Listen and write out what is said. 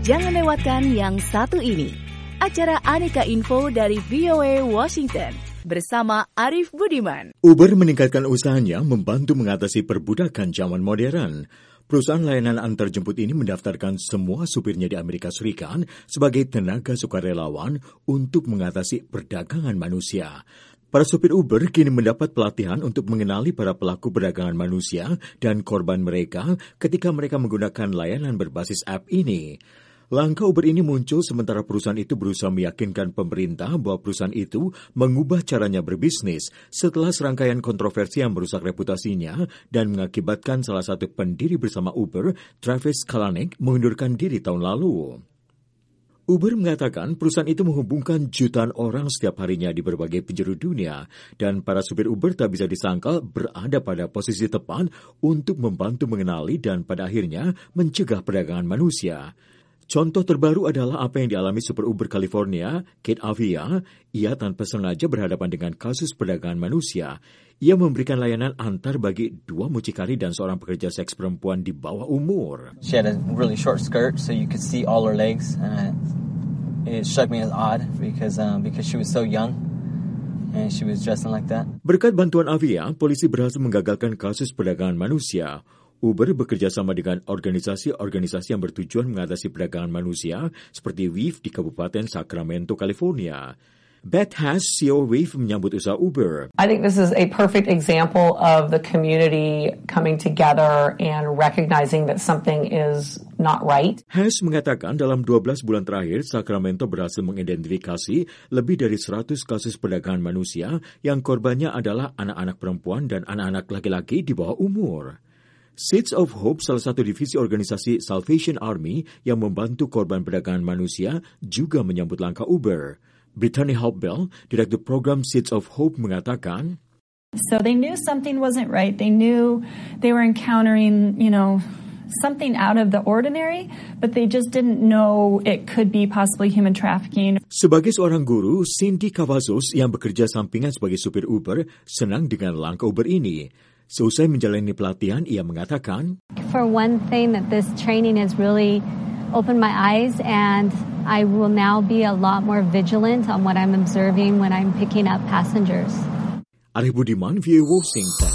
Jangan lewatkan yang satu ini. Acara Aneka Info dari VOA Washington bersama Arif Budiman. Uber meningkatkan usahanya membantu mengatasi perbudakan zaman modern. Perusahaan layanan antarjemput ini mendaftarkan semua supirnya di Amerika Serikat sebagai tenaga sukarelawan untuk mengatasi perdagangan manusia. Para supir Uber kini mendapat pelatihan untuk mengenali para pelaku perdagangan manusia dan korban mereka ketika mereka menggunakan layanan berbasis app ini. Langkah Uber ini muncul sementara perusahaan itu berusaha meyakinkan pemerintah bahwa perusahaan itu mengubah caranya berbisnis setelah serangkaian kontroversi yang merusak reputasinya dan mengakibatkan salah satu pendiri bersama Uber, Travis Kalanick, mengundurkan diri tahun lalu. Uber mengatakan perusahaan itu menghubungkan jutaan orang setiap harinya di berbagai penjuru dunia dan para supir Uber tak bisa disangkal berada pada posisi tepat untuk membantu mengenali dan pada akhirnya mencegah perdagangan manusia. Contoh terbaru adalah apa yang dialami supir Uber California, Kate Avia. Ia tanpa sengaja berhadapan dengan kasus perdagangan manusia. Ia memberikan layanan antar bagi dua mucikari dan seorang pekerja seks perempuan di bawah umur. She had a really short skirt, so you could see all her legs. It struck me as odd because she was so young and she was dressing like that. Berkat bantuan Avia, polisi berhasil menggagalkan kasus perdagangan manusia. Uber bekerja sama dengan organisasi-organisasi yang bertujuan mengatasi perdagangan manusia seperti WIF di Kabupaten Sacramento, California. Beth Haas, CEO WIF, menyambut usaha Uber. I think this is a perfect example of the community coming together and recognizing that something is not right. Haas mengatakan dalam 12 bulan terakhir, Sacramento berhasil mengidentifikasi lebih dari 100 kasus perdagangan manusia yang korbannya adalah anak-anak perempuan dan anak-anak laki-laki di bawah umur. Seeds of Hope, salah satu divisi organisasi Salvation Army yang membantu korban perdagangan manusia, juga menyambut langkah Uber. Brittany Hopbell, Direktur Program Seeds of Hope, mengatakan, So they knew something wasn't right. They knew they were encountering, something out of the ordinary, but they just didn't know it could be possibly human trafficking. Sebagai seorang guru, Cindy Cavazos yang bekerja sampingan sebagai supir Uber senang dengan langkah Uber ini. Seusai menjalani pelatihan, ia mengatakan, For one thing, that this training has really opened my eyes and I will now be a lot more vigilant on what I'm observing when I'm picking up passengers. Arif Budiman, VOA Washington.